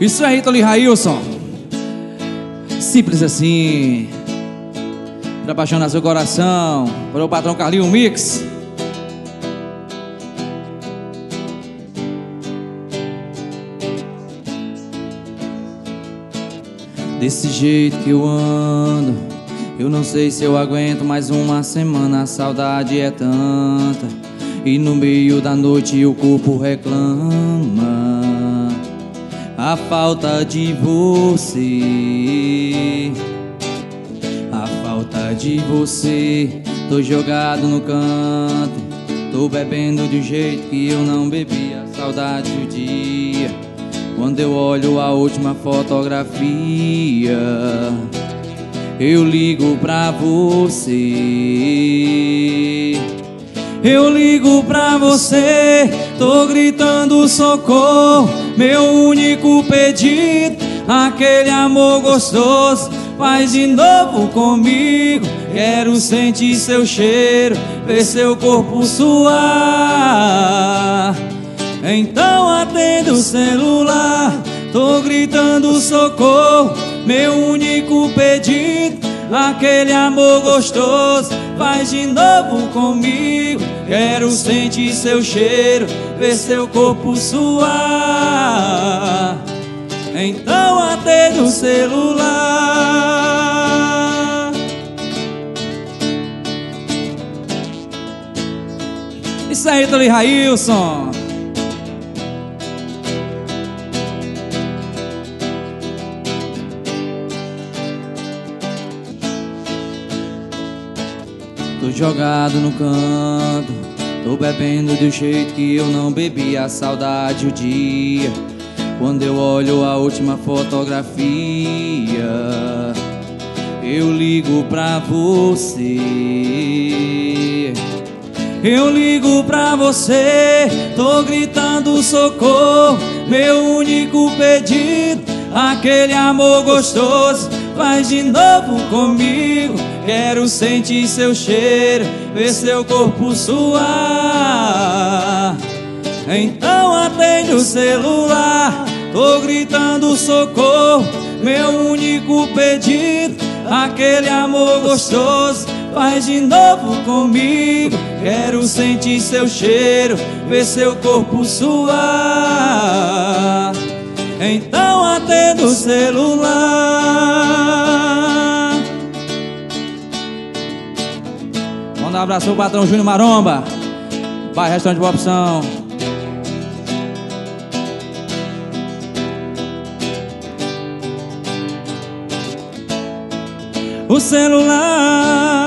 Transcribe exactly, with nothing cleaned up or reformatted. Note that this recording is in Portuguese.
Isso aí, Tony Railson. Simples assim. Pra apaixonar seu coração. Para o patrão Carlinho Mix. Desse jeito que eu ando, eu não sei se eu aguento mais uma semana. A saudade é tanta e no meio da noite o corpo reclama a falta de você, a falta de você. Tô jogado no canto, tô bebendo de um jeito que eu não bebia. Saudade do dia quando eu olho a última fotografia. Eu ligo pra você, eu ligo pra você, tô gritando socorro, meu único pedido, aquele amor gostoso, faz de novo comigo. Quero sentir seu cheiro, ver seu corpo suar. Então atenda o celular, tô gritando socorro, meu único pedido, aquele amor gostoso, faz de novo comigo. Quero sentir seu cheiro, ver seu corpo suar. Então atenda o celular. Isso aí, Tony Railson. Tô jogado no canto, tô bebendo de um jeito que eu não bebi. A saudade o dia quando eu olho a última fotografia. Eu ligo pra você, eu ligo pra você, tô gritando socorro, meu único pedido, aquele amor gostoso, faz de novo comigo. Quero sentir seu cheiro, ver seu corpo suar. Então atende o celular, tô gritando socorro, meu único pedido, aquele amor gostoso, faz de novo comigo. Quero sentir seu cheiro, ver seu corpo suar. Então atende o celular. Manda um abraço pro patrão Júnior Maromba, vai restaurante Boa Opção. O celular